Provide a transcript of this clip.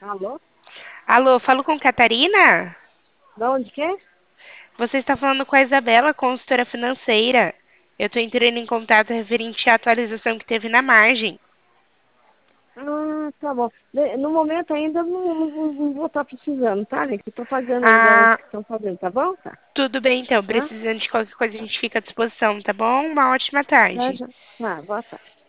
Alô? Alô, falo com Catarina? Da onde que é? Você está falando com a Isabela, consultora financeira. Eu estou entrando em contato referente à atualização que teve na margem. Ah, tá bom. No momento ainda não vou estar precisando, tá, né? Que eu tô pagando ainda uns Ah, que estão fazendo, tá bom? Tá. tudo bem então. Tá? Precisando de qualquer coisa, a Tá. gente fica à disposição, tá bom? Uma ótima Tá, tarde. já. Tá, boa tarde.